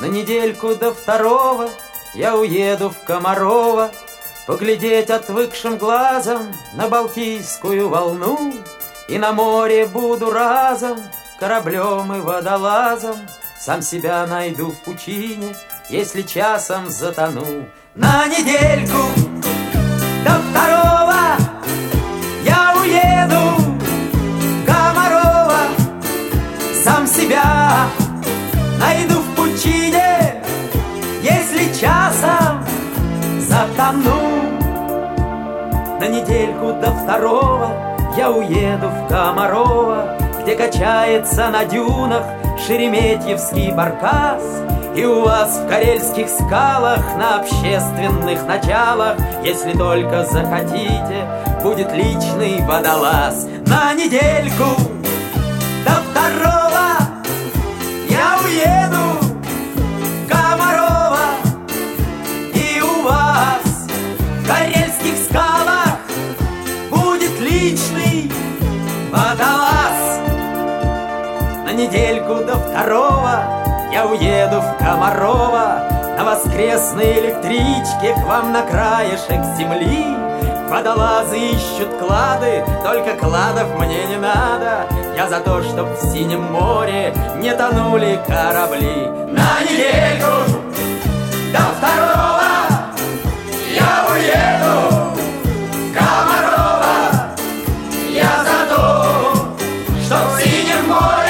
На недельку до второго я уеду в Комарово, поглядеть отвыкшим глазом на Балтийскую волну. И на море буду разом кораблем и водолазом, сам себя найду в пучине, если часом затону. На недельку до второго я уеду в Комарово, сам себя найду в пучине, если часом затону. На недельку до второго я уеду в Комарово, где качается на дюнах шереметьевский баркас. И у вас в карельских скалах на общественных началах, если только захотите, будет личный водолаз. На недельку до второго я уеду в Комарово, и у вас в карельских скалах будет личный водолаз. На недельку до второго я уеду в Комарово, на воскресной электричке к вам на краешек земли. Водолазы ищут клады, только кладов мне не надо. Я за то, чтоб в синем море не тонули корабли. На недельку до второго я уеду в Комарово. Я за то, чтоб в синем море